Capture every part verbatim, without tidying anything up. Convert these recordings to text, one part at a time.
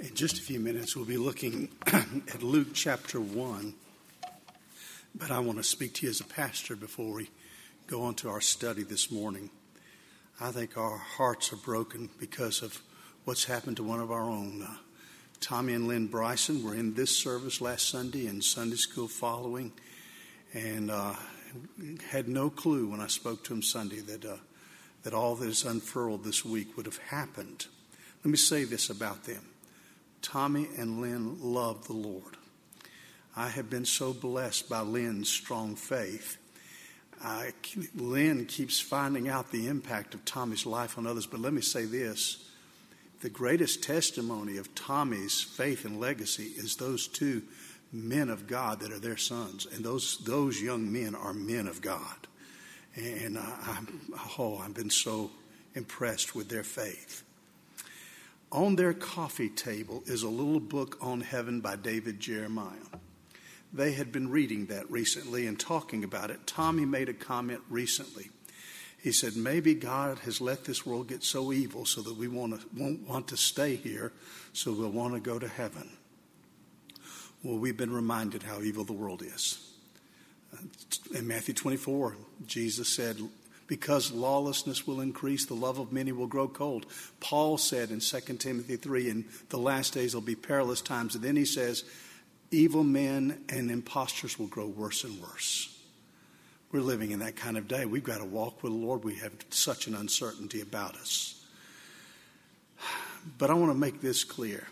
In just a few minutes, we'll be looking at Luke chapter one. But I want to speak to you as a pastor before we go on to our study this morning. I think our hearts are broken because of what's happened to one of our own. Uh, Tommy and Lynn Bryson were in this service last Sunday and Sunday school following, and uh, had no clue when I spoke to them Sunday that uh, that all that is unfurled this week would have happened. Let me say this about them. Tommy and Lynn love the Lord. I have been so blessed by Lynn's strong faith. I, Lynn keeps finding out the impact of Tommy's life on others. But let me say this. The greatest testimony of Tommy's faith and legacy is those two men of God that are their sons. And those those young men are men of God. And I, I'm, oh, I've been so impressed with their faith. On their coffee table is a little book on heaven by David Jeremiah. They had been reading that recently and talking about it. Tommy made a comment recently. He said, maybe God has let this world get so evil so that we want to, won't want to stay here, so we'll want to go to heaven. Well, we've been reminded how evil the world is. In Matthew twenty-four, Jesus said, because lawlessness will increase, the love of many will grow cold. Paul said in Second Timothy three, in the last days there'll be perilous times. And then he says, evil men and impostors will grow worse and worse. We're living in that kind of day. We've got to walk with the Lord. We have such an uncertainty about us. But I want to make this clear.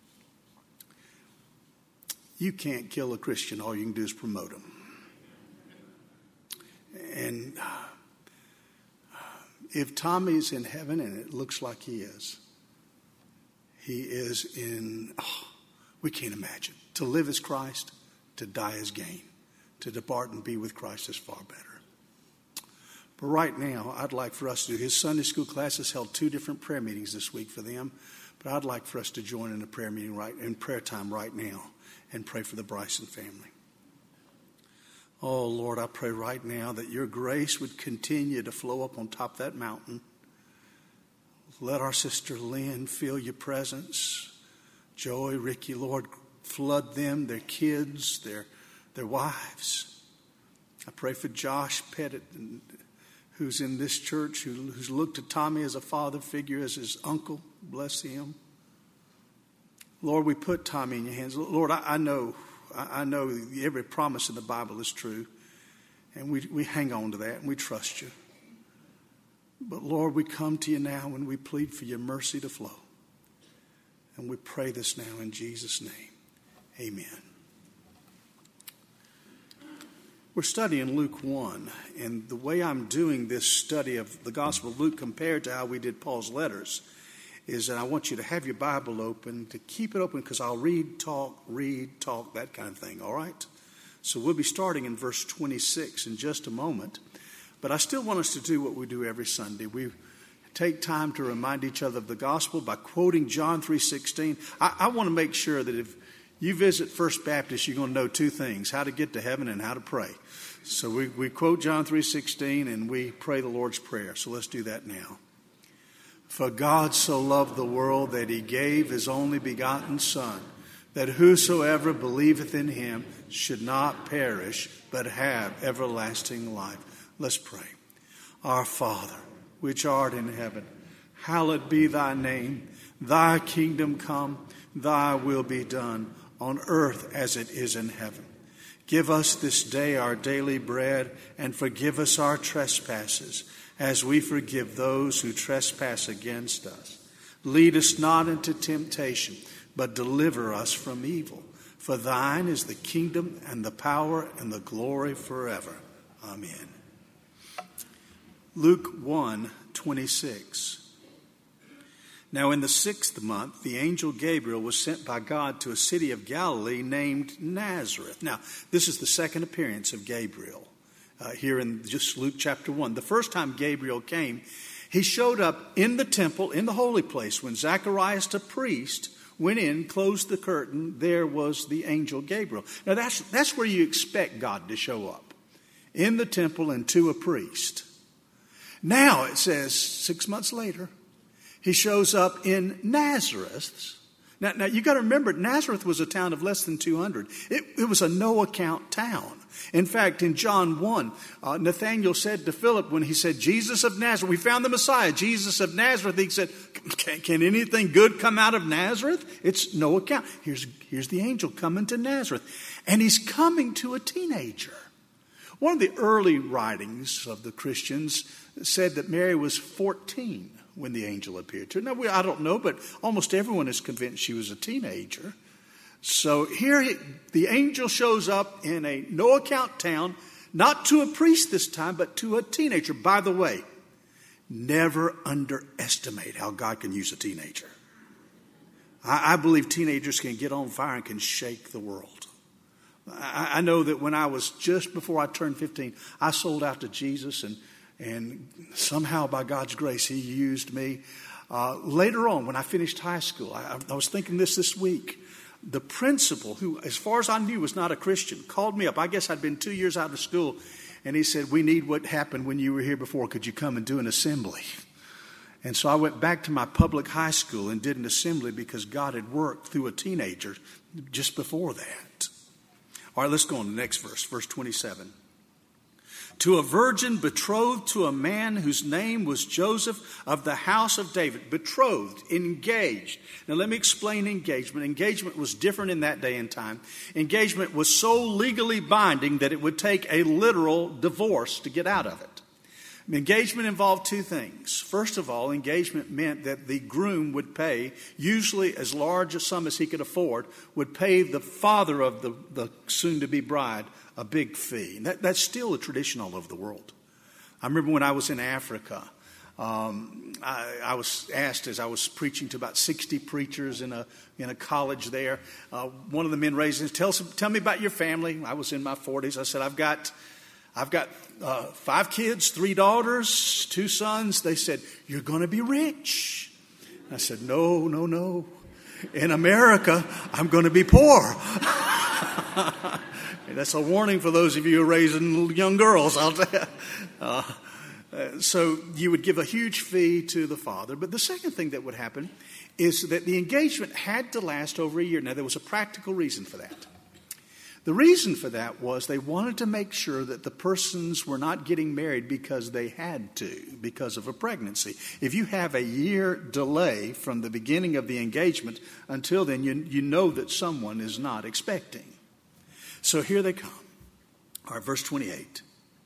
You can't kill a Christian. All you can do is promote him. And if Tommy's in heaven, and it looks like he is, he is in, oh, we can't imagine. To live as Christ, to die as gain. To depart and be with Christ is far better. But right now, I'd like for us to do, his Sunday school class has held two different prayer meetings this week for them. But I'd like for us to join in a prayer meeting right, in prayer time right now and pray for the Bryson family. Oh, Lord, I pray right now that your grace would continue to flow up on top of that mountain. Let our sister Lynn feel your presence. Joey, Ricky, Lord, flood them, their kids, their, their wives. I pray for Josh Pettit, who's in this church, who, who's looked at Tommy as a father figure, as his uncle. Bless him. Lord, we put Tommy in your hands. Lord, I, I know... I know every promise in the Bible is true, and we, we hang on to that, and we trust you. But, Lord, we come to you now and we plead for your mercy to flow. And we pray this now in Jesus' name. Amen. We're studying Luke one, and the way I'm doing this study of the Gospel of Luke compared to how we did Paul's letters is that I want you to have your Bible open, to keep it open, because I'll read, talk, read, talk, that kind of thing, all right? So we'll be starting in verse twenty-six in just a moment. But I still want us to do what we do every Sunday. We take time to remind each other of the gospel by quoting John three sixteen. I, I want to make sure that if you visit First Baptist, you're going to know two things, how to get to heaven and how to pray. So we, we quote John three sixteen and we pray the Lord's Prayer. So let's do that now. For God so loved the world that he gave his only begotten Son, that whosoever believeth in him should not perish, but have everlasting life. Let's pray. Our Father, which art in heaven, hallowed be thy name. Thy kingdom come, thy will be done, on earth as it is in heaven. Give us this day our daily bread, and forgive us our trespasses, as we forgive those who trespass against us. Lead us not into temptation, but deliver us from evil. For thine is the kingdom and the power and the glory forever. Amen. Luke one twenty-six. Now in the sixth month, the angel Gabriel was sent by God to a city of Galilee named Nazareth. Now, this is the second appearance of Gabriel. Uh, here in just Luke chapter one. The first time Gabriel came, he showed up in the temple, in the holy place. When Zacharias, the priest, went in, closed the curtain, there was the angel Gabriel. Now that's, that's where you expect God to show up. In the temple and to a priest. Now it says, six months later, he shows up in Nazareth, Now, now you got to remember, Nazareth was a town of less than two hundred. It, it was a no-account town. In fact, in John one, uh, Nathanael said to Philip when he said, Jesus of Nazareth, we found the Messiah, Jesus of Nazareth. He said, can, can anything good come out of Nazareth? It's no account. Here's, here's the angel coming to Nazareth. And he's coming to a teenager. One of the early writings of the Christians said that Mary was fourteen when the angel appeared to her. Now, we, I don't know, but almost everyone is convinced she was a teenager. So here he, the angel shows up in a no-account town, not to a priest this time, but to a teenager. By the way, never underestimate how God can use a teenager. I, I believe teenagers can get on fire and can shake the world. I, I know that when I was just before I turned fifteen, I sold out to Jesus, and And somehow, by God's grace, he used me. Uh, later on, when I finished high school, I, I was thinking this this week. The principal, who, as far as I knew, was not a Christian, called me up. I guess I'd been two years out of school. And he said, we need what happened when you were here before. Could you come and do an assembly? And so I went back to my public high school and did an assembly because God had worked through a teenager just before that. All right, let's go on to the next verse, verse twenty-seven. To a virgin betrothed to a man whose name was Joseph of the house of David. Betrothed, engaged. Now let me explain engagement. Engagement was different in that day and time. Engagement was so legally binding that it would take a literal divorce to get out of it. Engagement involved two things. First of all, engagement meant that the groom would pay, usually as large a sum as he could afford, would pay the father of the, the soon-to-be bride a big fee. And that, that's still a tradition all over the world. I remember when I was in Africa, um, I, I was asked as I was preaching to about sixty preachers in a in a college there. Uh, one of the men raised his hand, tell, tell me about your family. I was in my forties. I said, I've got... I've got uh, five kids, three daughters, two sons. They said, you're going to be rich. I said, no, no, no. In America, I'm going to be poor. That's a warning for those of you who are raising young girls. I'll tell you. Uh, uh, so you would give a huge fee to the father. But the second thing that would happen is that the engagement had to last over a year. Now, there was a practical reason for that. The reason for that was they wanted to make sure that the persons were not getting married because they had to, because of a pregnancy. If you have a year delay from the beginning of the engagement until then, you, you know that someone is not expecting. So here they come. All right, verse twenty-eight.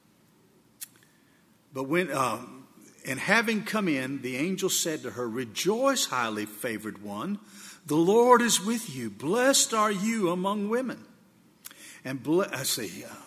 But when, uh, and having come in, the angel said to her, rejoice, highly favored one. The Lord is with you. Blessed are you among women. And ble- I see. Uh,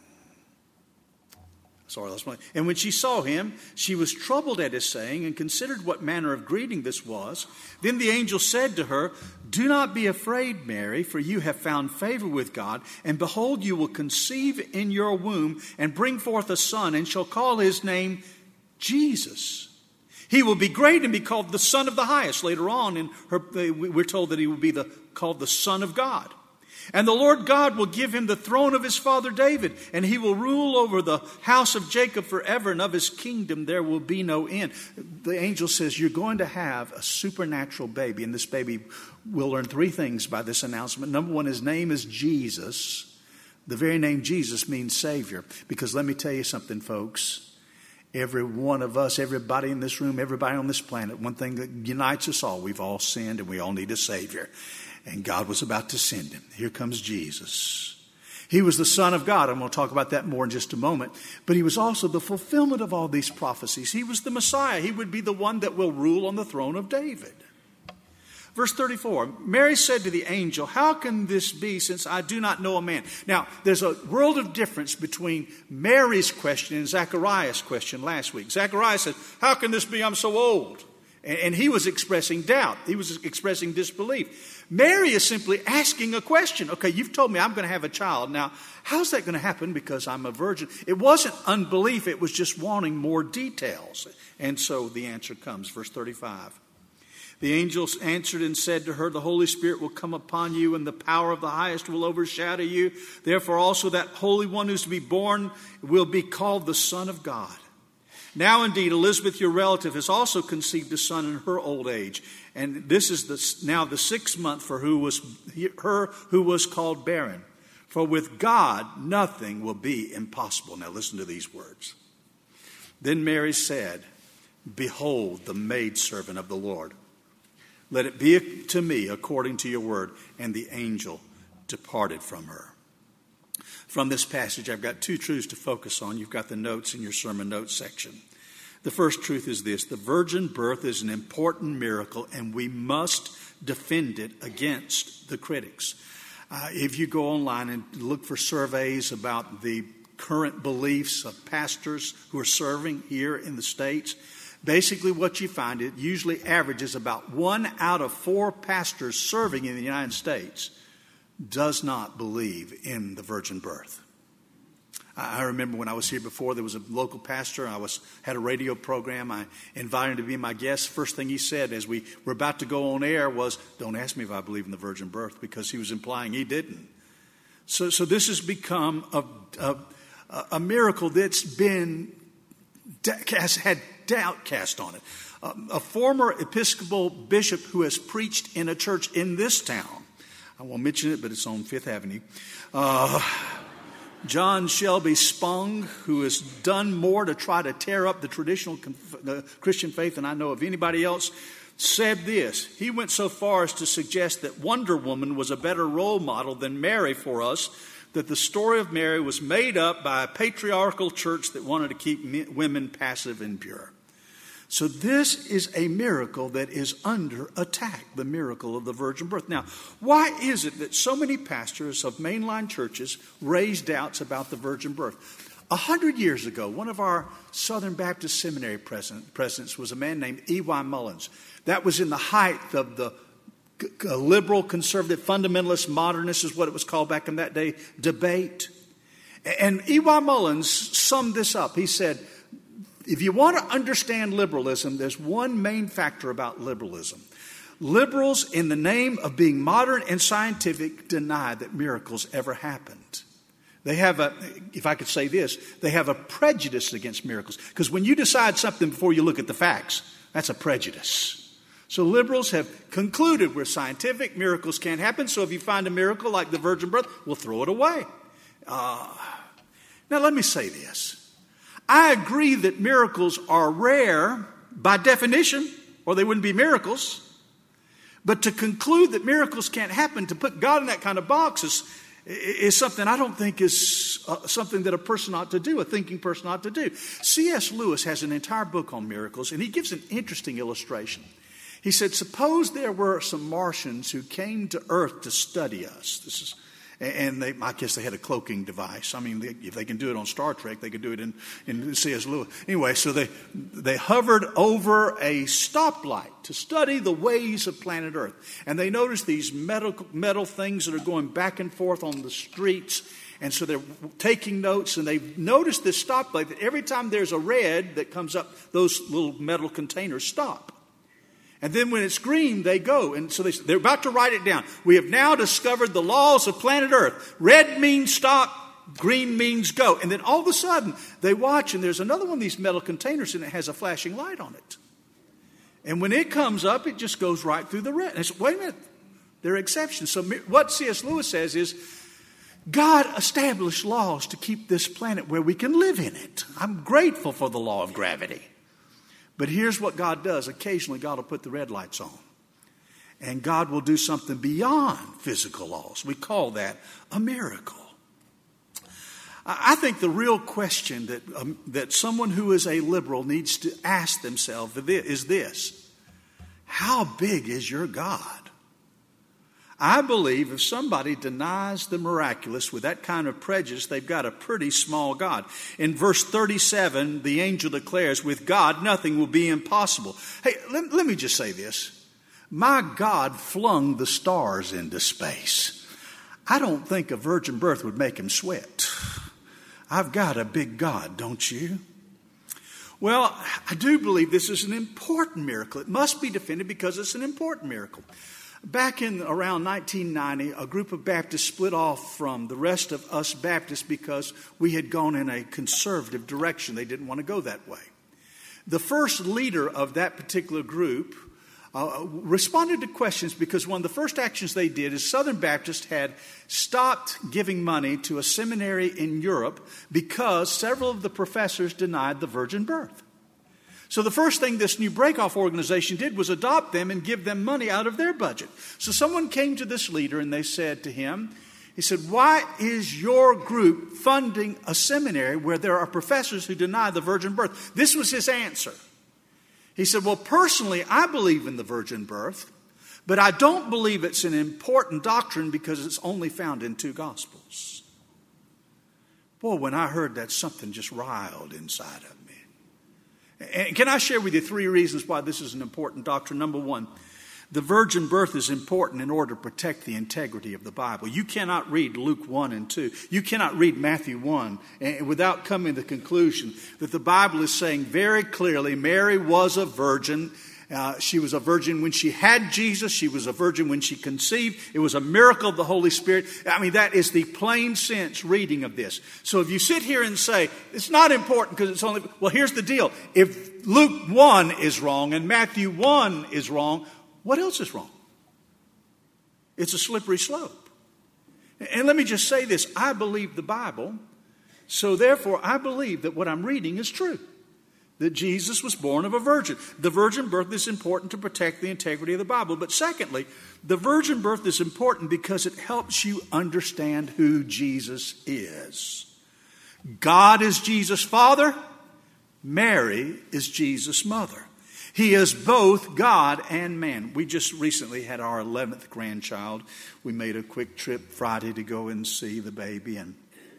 sorry, that's my. And when she saw him, she was troubled at his saying, and considered what manner of greeting this was. Then the angel said to her, do not be afraid, Mary, for you have found favor with God. And behold, you will conceive in your womb and bring forth a son, and shall call his name Jesus. He will be great and be called the Son of the Highest. Later on, in her, we're told that he will be the, called the Son of God. And the Lord God will give him the throne of his father David, and he will rule over the house of Jacob forever, and of his kingdom there will be no end. The angel says you're going to have a supernatural baby, and this baby will learn three things by this announcement. Number one, his name is Jesus. The very name Jesus means Savior, because let me tell you something, folks. Every one of us, everybody in this room, everybody on this planet, one thing that unites us all, we've all sinned and we all need a Savior. And God was about to send him. Here comes Jesus. He was the Son of God. I'm going to talk about that more in just a moment. But he was also the fulfillment of all these prophecies. He was the Messiah. He would be the one that will rule on the throne of David. Verse thirty-four, Mary said to the angel, how can this be since I do not know a man? Now, there's a world of difference between Mary's question and Zacharias' question last week. Zacharias said, how can this be? I'm so old. And he was expressing doubt. He was expressing disbelief. Mary is simply asking a question. Okay, you've told me I'm going to have a child. Now, how's that going to happen because I'm a virgin? It wasn't unbelief. It was just wanting more details. And so the answer comes. Verse thirty-five. The angel answered and said to her, the Holy Spirit will come upon you, and the power of the highest will overshadow you. Therefore also that Holy One who's to be born will be called the Son of God. Now, indeed, Elizabeth, your relative, has also conceived a son in her old age. And this is the, now the sixth month for who was, her who was called barren. For with God, nothing will be impossible. Now, listen to these words. Then Mary said, behold, the maidservant of the Lord. Let it be to me according to your word. And the angel departed from her. From this passage, I've got two truths to focus on. You've got the notes in your sermon notes section. The first truth is this: the virgin birth is an important miracle, and we must defend it against the critics. Uh, if you go online and look for surveys about the current beliefs of pastors who are serving here in the States, basically what you find, it usually averages about one out of four pastors serving in the United States does not believe in the virgin birth. I remember when I was here before, there was a local pastor. I was had a radio program. I invited him to be my guest. First thing he said as we were about to go on air was, don't ask me if I believe in the virgin birth, because he was implying he didn't. So, so this has become a, a, a miracle that's been, has had doubt cast on it. A, a former Episcopal bishop who has preached in a church in this town, I won't mention it, but it's on Fifth Avenue. Uh, John Shelby Spong, who has done more to try to tear up the traditional uh, Christian faith than I know of anybody else, said this. He went so far as to suggest that Wonder Woman was a better role model than Mary for us, that the story of Mary was made up by a patriarchal church that wanted to keep women passive and pure. So this is a miracle that is under attack, the miracle of the virgin birth. Now, why is it that so many pastors of mainline churches raise doubts about the virgin birth? A hundred years ago, one of our Southern Baptist Seminary presidents was a man named E Y Mullins. That was in the height of the liberal, conservative, fundamentalist, modernist is what it was called back in that day, debate. And E Y Mullins summed this up. He said, if you want to understand liberalism, there's one main factor about liberalism. Liberals, in the name of being modern and scientific, deny that miracles ever happened. They have a, if I could say this, they have a prejudice against miracles. Because when you decide something before you look at the facts, that's a prejudice. So liberals have concluded we're scientific, miracles can't happen. So if you find a miracle like the virgin birth, we'll throw it away. Uh, now let me say this. I agree that miracles are rare by definition, or they wouldn't be miracles. But to conclude that miracles can't happen, to put God in that kind of box is, is something I don't think is uh, something that a person ought to do, a thinking person ought to do. C S Lewis has an entire book on miracles, and he gives an interesting illustration. He said, suppose there were some Martians who came to Earth to study us. This is And they, I guess they had a cloaking device. I mean, they, if they can do it on Star Trek, they could do it in, in C S Lewis. Anyway, so they, they hovered over a stoplight to study the ways of planet Earth. And they noticed these metal, metal things that are going back and forth on the streets. And so they're taking notes, and they've noticed this stoplight that every time there's a red that comes up, those little metal containers stop. And then when it's green, they go. And so they, they're about to write it down. We have now discovered the laws of planet Earth. Red means stop, green means go. And then all of a sudden, they watch, and there's another one of these metal containers, and it has a flashing light on it. And when it comes up, it just goes right through the red. And it's, wait a minute, there are exceptions. So what C S Lewis says is, God established laws to keep this planet where we can live in it. I'm grateful for the law of gravity. But here's what God does. Occasionally, God will put the red lights on. And God will do something beyond physical laws. We call that a miracle. I think the real question that, um, that someone who is a liberal needs to ask themselves is this. How big is your God? I believe if somebody denies the miraculous with that kind of prejudice, they've got a pretty small God. In verse thirty-seven, the angel declares, with God, nothing will be impossible. Hey, let, let me just say this. My God flung the stars into space. I don't think a virgin birth would make him sweat. I've got a big God, don't you? Well, I do believe this is an important miracle. It must be defended because it's an important miracle. Back in around nineteen ninety, a group of Baptists split off from the rest of us Baptists because we had gone in a conservative direction. They didn't want to go that way. the first leader of that particular group uh, responded to questions because one of the first actions they did is Southern Baptists had stopped giving money to a seminary in Europe because several of the professors denied the virgin birth. So the first thing this new breakoff organization did was adopt them and give them money out of their budget. So someone came to this leader and they said to him, he said, why is your group funding a seminary where there are professors who deny the virgin birth? This was his answer. He said, well, personally, I believe in the virgin birth, but I don't believe it's an important doctrine because it's only found in two Gospels. Boy, when I heard that, something just riled inside of me. And can I share with you three reasons why this is an important doctrine? Number one, the virgin birth is important in order to protect the integrity of the Bible. You cannot read Luke one and two. You cannot read Matthew one without coming to the conclusion that the Bible is saying very clearly Mary was a virgin. Uh, she was a virgin when she had Jesus. She was a virgin when she conceived. It was a miracle of the Holy Spirit. I mean, that is the plain sense reading of this. So if you sit here and say, it's not important because it's only... Well, here's the deal. If Luke one is wrong and Matthew one is wrong, what else is wrong? It's a slippery slope. And let me just say this. I believe the Bible, so therefore I believe that what I'm reading is true. That Jesus was born of a virgin. The virgin birth is important to protect the integrity of the Bible. But secondly, the virgin birth is important because it helps you understand who Jesus is. God is Jesus' father. Mary is Jesus' mother. He is both God and man. We just recently had our eleventh grandchild. We made a quick trip Friday to go and see the baby. And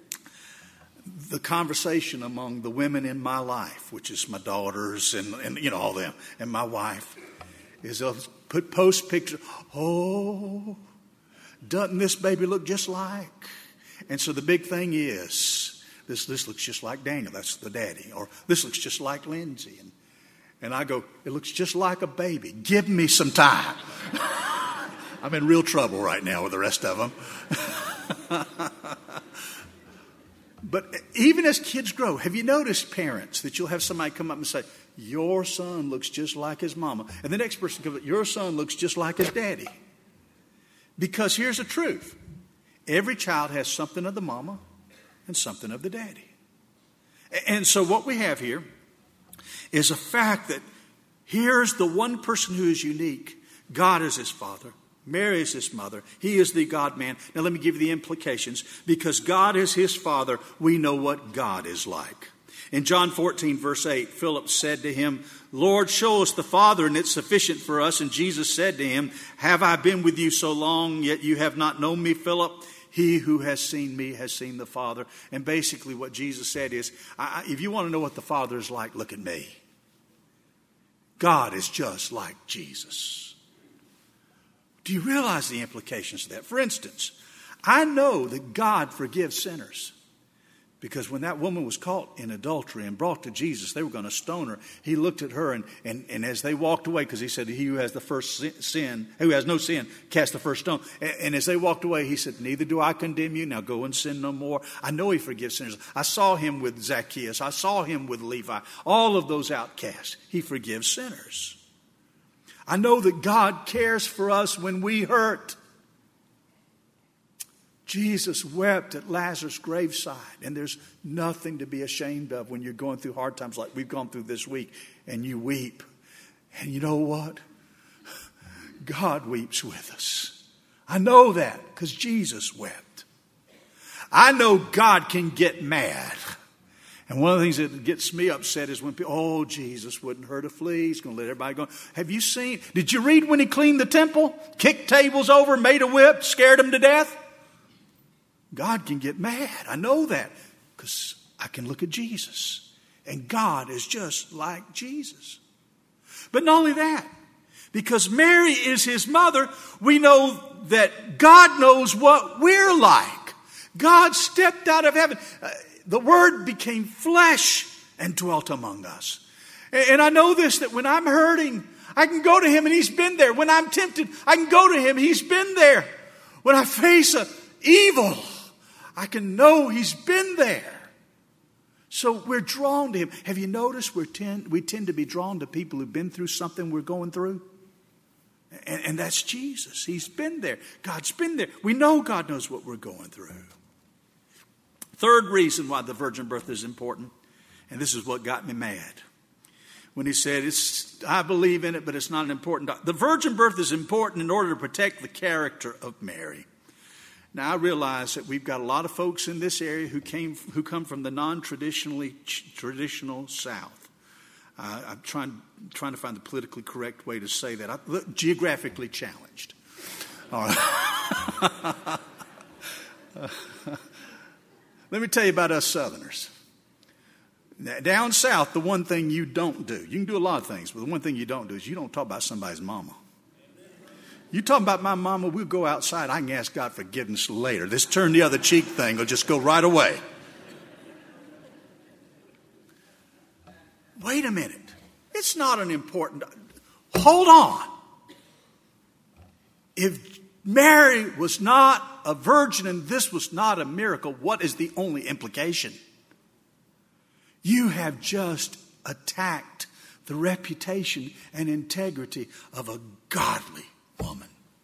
the conversation among the women in my life, which is my daughters and, and you know, all them, and my wife, is they'll put post pictures. Oh, doesn't this baby look just like? And so the big thing is, this, this looks just like Daniel. That's the daddy. Or this looks just like Lindsay. And And I go, it looks just like a baby. Give me some time. I'm in real trouble right now with the rest of them. But even as kids grow, have you noticed, parents, that you'll have somebody come up and say, your son looks just like his mama. And the next person comes up, your son looks just like his daddy. Because here's the truth. Every child has something of the mama and something of the daddy. And so what we have here is a fact that here's the one person who is unique. God is his father. Mary is his mother. He is the God-man. Now let me give you the implications. Because God is his father, we know what God is like. In John fourteen, verse eight, Philip said to him, Lord, show us the Father, and it's sufficient for us. And Jesus said to him, have I been with you so long, yet you have not known me, Philip? He who has seen me has seen the Father. And basically what Jesus said is, I, if you want to know what the Father is like, look at me. God is just like Jesus. Do you realize the implications of that? For instance, I know that God forgives sinners. Because when that woman was caught in adultery and brought to Jesus, they were going to stone her. He looked at her, and, and, and as they walked away, because he said, he who has the first sin, who has no sin, cast the first stone. And, and as they walked away, he said, neither do I condemn you. Now go and sin no more. I know he forgives sinners. I saw him with Zacchaeus. I saw him with Levi. All of those outcasts. He forgives sinners. I know that God cares for us when we hurt. Jesus wept at Lazarus' graveside, and there's nothing to be ashamed of when you're going through hard times like we've gone through this week, and you weep. And you know what? God weeps with us. I know that because Jesus wept. I know God can get mad. And one of the things that gets me upset is when people, oh, Jesus wouldn't hurt a flea. He's going to let everybody go. Have you seen, did you read when he cleaned the temple? Kicked tables over, made a whip, scared them to death? God can get mad. I know that because I can look at Jesus. And God is just like Jesus. But not only that, because Mary is his mother, we know that God knows what we're like. God stepped out of heaven. Uh, the Word became flesh and dwelt among us. And, and I know this, that when I'm hurting, I can go to him and he's been there. When I'm tempted, I can go to him. He's been there. When I face a evil, I can know he's been there. So we're drawn to him. Have you noticed we tend, we tend to be drawn to people who've been through something we're going through? And, and that's Jesus. He's been there. God's been there. We know God knows what we're going through. Third reason why the virgin birth is important, and this is what got me mad. When he said, "It's I believe in it, but it's not an important." The virgin birth is important in order to protect the character of Mary. Now, I realize that we've got a lot of folks in this area who came, who come from the non-traditionally traditional South. Uh, I'm trying, trying to find the politically correct way to say that. I, geographically challenged. All right. Let me tell you about us Southerners. Down south, the one thing you don't do, you can do a lot of things, but the one thing you don't do is you don't talk about somebody's mama. You talking about my mama, we'll go outside. I can ask God forgiveness later. This turn the other cheek thing will just go right away. Wait a minute. It's not an important... Hold on. If Mary was not a virgin and this was not a miracle, what is the only implication? You have just attacked the reputation and integrity of a godly woman.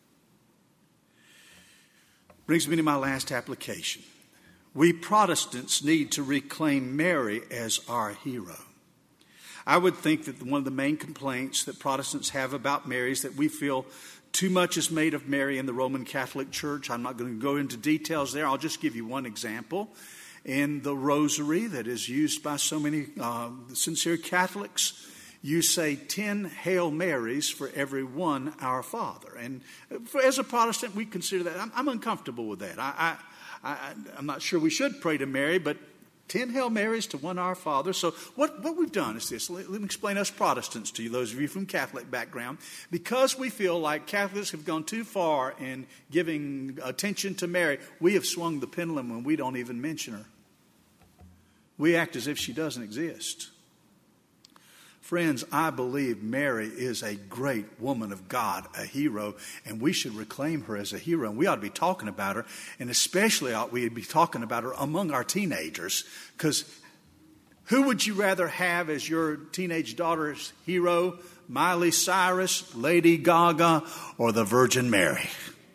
Brings me to my last application. We Protestants need to reclaim Mary as our hero. I would think that one of the main complaints that Protestants have about Mary is that we feel too much is made of Mary in the Roman Catholic Church. I'm not going to go into details there. I'll just give you one example. In the rosary that is used by so many uh, sincere Catholics, you say ten Hail Marys for every one Our Father. And for, as a Protestant, we consider that. I'm, I'm uncomfortable with that. I, I, I, I'm not sure we should pray to Mary, but ten Hail Marys to one Our Father. So what, what we've done is this. Let, let me explain us Protestants to you, those of you from Catholic background. Because we feel like Catholics have gone too far in giving attention to Mary, we have swung the pendulum when we don't even mention her. We act as if she doesn't exist. Friends, I believe Mary is a great woman of God, a hero, and we should reclaim her as a hero. And we ought to be talking about her, and especially ought we be talking about her among our teenagers. Because who would you rather have as your teenage daughter's hero? Miley Cyrus, Lady Gaga, or the Virgin Mary?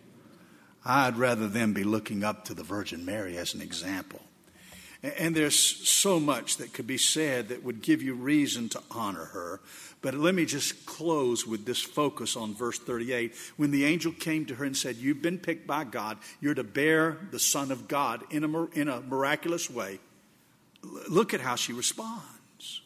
I'd rather them be looking up to the Virgin Mary as an example. And there's so much that could be said that would give you reason to honor her. But let me just close with this focus on verse thirty-eight. When the angel came to her and said, "You've been picked by God. You're to bear the Son of God in a, in a miraculous way." Look at how she responds.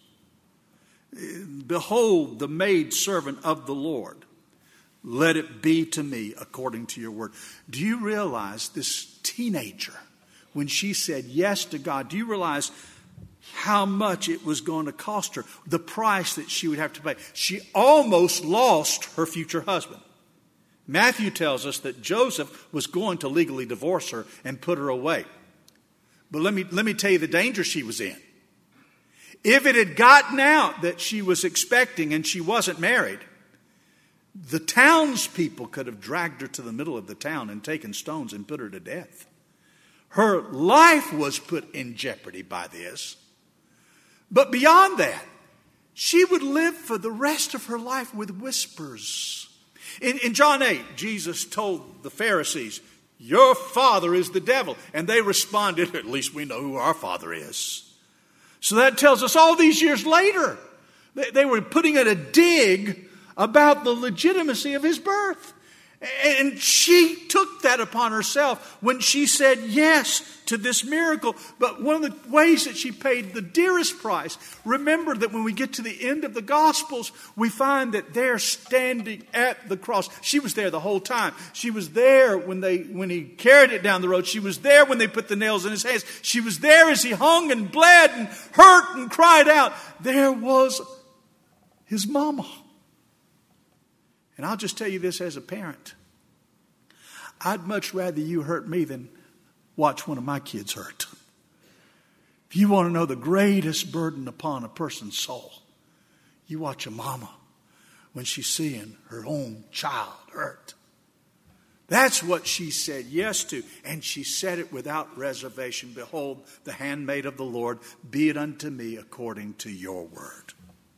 "Behold, the maid servant of the Lord. Let it be to me according to your word." Do you realize this teenager, when she said yes to God, do you realize how much it was going to cost her? The price that she would have to pay. She almost lost her future husband. Matthew tells us that Joseph was going to legally divorce her and put her away. But let me, let me tell you the danger she was in. If it had gotten out that she was expecting and she wasn't married, the townspeople could have dragged her to the middle of the town and taken stones and put her to death. Her life was put in jeopardy by this. But beyond that, she would live for the rest of her life with whispers. In, in John eight, Jesus told the Pharisees, "Your father is the devil." And they responded, "At least we know who our father is." So that tells us all these years later, they, they were putting in a dig about the legitimacy of his birth. And she took that upon herself when she said yes to this miracle. But one of the ways that she paid the dearest price, remember that when we get to the end of the Gospels, we find that they're standing at the cross. She was there the whole time. She was there when they when he carried it down the road. She was there when they put the nails in his hands. She was there as he hung and bled and hurt and cried out. There was his mama. And I'll just tell you this as a parent. I'd much rather you hurt me than watch one of my kids hurt. If you want to know the greatest burden upon a person's soul, you watch a mama when she's seeing her own child hurt. That's what she said yes to. And she said it without reservation. Behold, the handmaid of the Lord, be it unto me according to your word.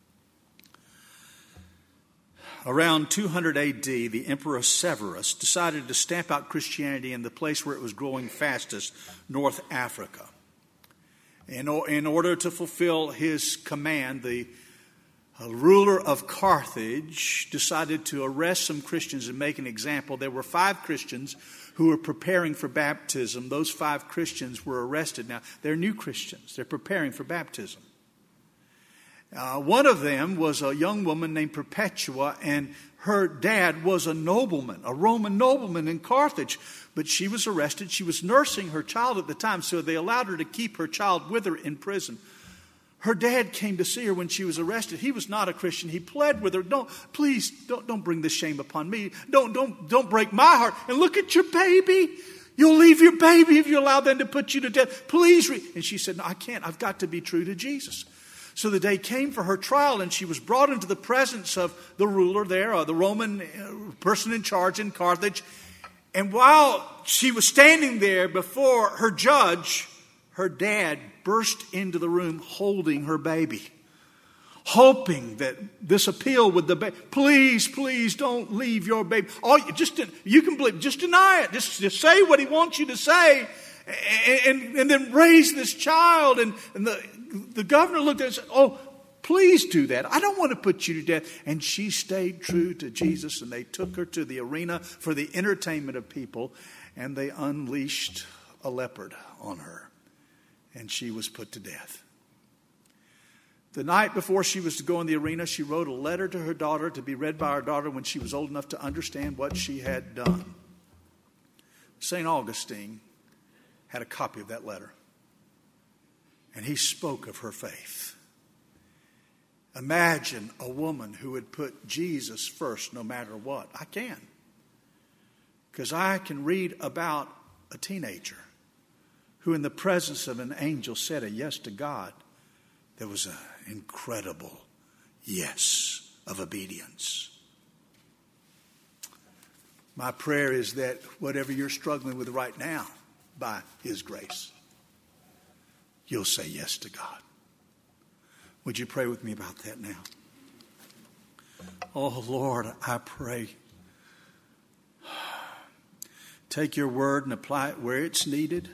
Around two hundred A D, the Emperor Severus decided to stamp out Christianity in the place where it was growing fastest, North Africa. In, in order to fulfill his command, the A ruler of Carthage decided to arrest some Christians and make an example. There were five Christians who were preparing for baptism. Those five Christians were arrested. Now, they're new Christians. They're preparing for baptism. Uh, one of them was a young woman named Perpetua, and her dad was a nobleman, a Roman nobleman in Carthage. But she was arrested. She was nursing her child at the time, so they allowed her to keep her child with her in prison. Her dad came to see her when she was arrested. He was not a Christian. He pled with her, "Don't, please, don't, don't bring this shame upon me. Don't, don't, don't break my heart. And look at your baby. You'll leave your baby if you allow them to put you to death. Please." Re-. And she said, "No, I can't. I've got to be true to Jesus." So the day came for her trial, and she was brought into the presence of the ruler there, or the Roman person in charge in Carthage. And while she was standing there before her judge, her dad burst into the room holding her baby, hoping that this appeal with the baby, "Please, please don't leave your baby. All you, just, you can believe, just deny it. Just, just say what he wants you to say, and, and, and then raise this child." And, and the, the governor looked at her and said, "Oh, please do that. I don't want to put you to death." And she stayed true to Jesus, and they took her to the arena for the entertainment of people, and they unleashed a leopard on her. And she was put to death. The night before she was to go in the arena, she wrote a letter to her daughter to be read by her daughter when she was old enough to understand what she had done. Saint Augustine had a copy of that letter. And he spoke of her faith. Imagine a woman who would put Jesus first no matter what. I can. Because I can read about a teenager who in the presence of an angel said a yes to God. There was an incredible yes of obedience. My prayer is that whatever you're struggling with right now, by His grace, you'll say yes to God. Would you pray with me about that now? Oh, Lord, I pray. Take your word and apply it where it's needed.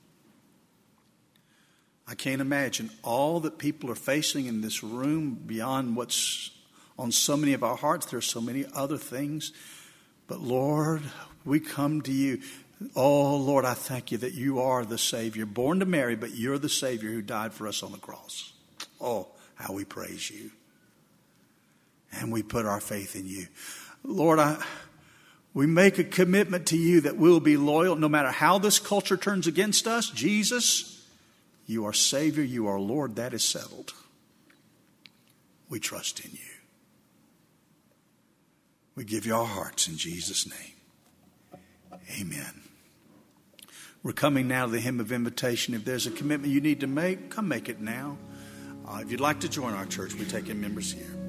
I can't imagine all that people are facing in this room beyond what's on so many of our hearts. There are so many other things. But Lord, we come to you. Oh, Lord, I thank you that you are the Savior, born to Mary, but you're the Savior who died for us on the cross. Oh, how we praise you. And we put our faith in you. Lord, I, we make a commitment to you that we'll be loyal no matter how this culture turns against us. Jesus, you are Savior, you are Lord, that is settled. We trust in you. We give you our hearts in Jesus' name. Amen. We're coming now to the hymn of invitation. If there's a commitment you need to make, come make it now. Uh, if you'd like to join our church, we take in members here.